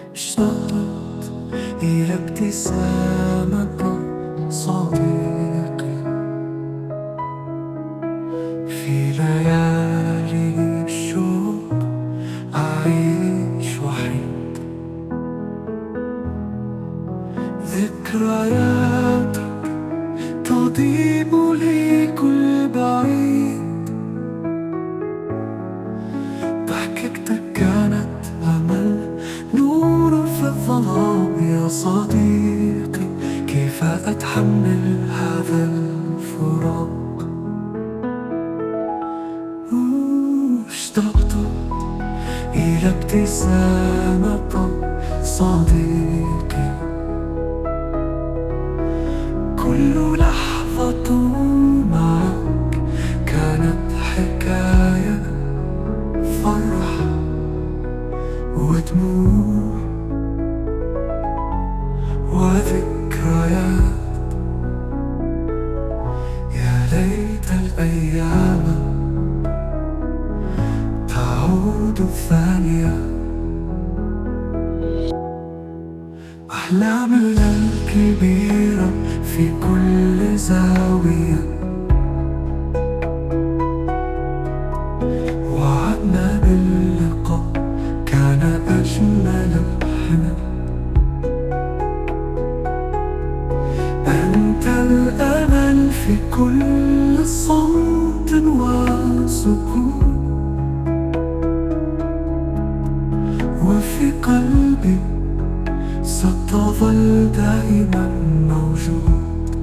اشتقت إلى ابتسامة صديقي في ليالي الشوق. أعيش وحيد، ذكرياتك تضيء لي كل بعيد. ضحكتك كانت أمل، نور في الظلام يا صديقي. كيف أتحمل هذا الفراق؟ اشتقت إلى ابتسامة صديقي. كل لحظة معك كانت حكاية، فرح ودموع وذكريات. يا ليت الأيام تعود ثانية. أحلامنا الكبيرة في كل زاوية، وعدنا باللقاء كان أجمل الحلم. أنت الأمل في كل صوت وسكون، وفي قلبي ستظل دائما موجود.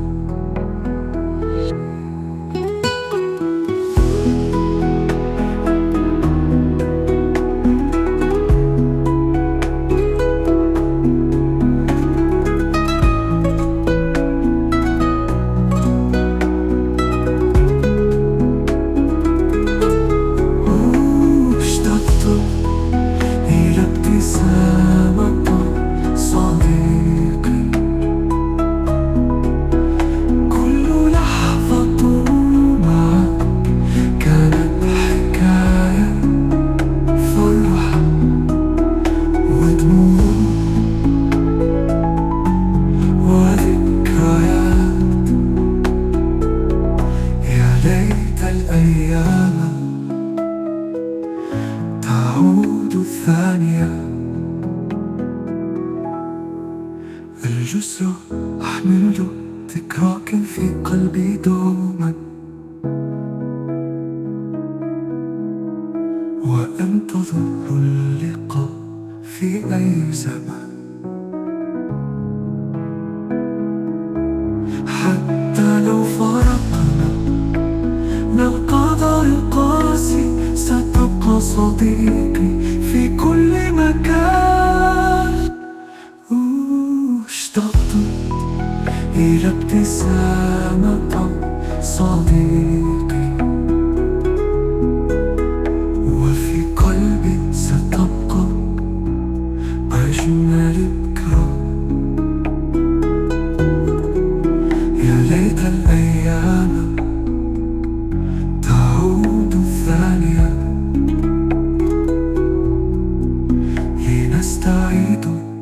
اشتقت إلى ابتسامة صديقي. كل لحظة معك كانت حكاية، فرح ودموع وذكريات. يا ليت الأيام تعود ثانية. الجسر أحمله ذكراك في قلبي دوما، وأنتظر اللقاء في أي زمان. حتى لو فرقنا من القدر القاسي، ستبقى صديقي في كل مكان. اشتقت إلى ابتسامة صديقي، وفي قلبي ستبقى أجمل ذكرى. يا ليت الأيام تعود ثانية، لنستعيد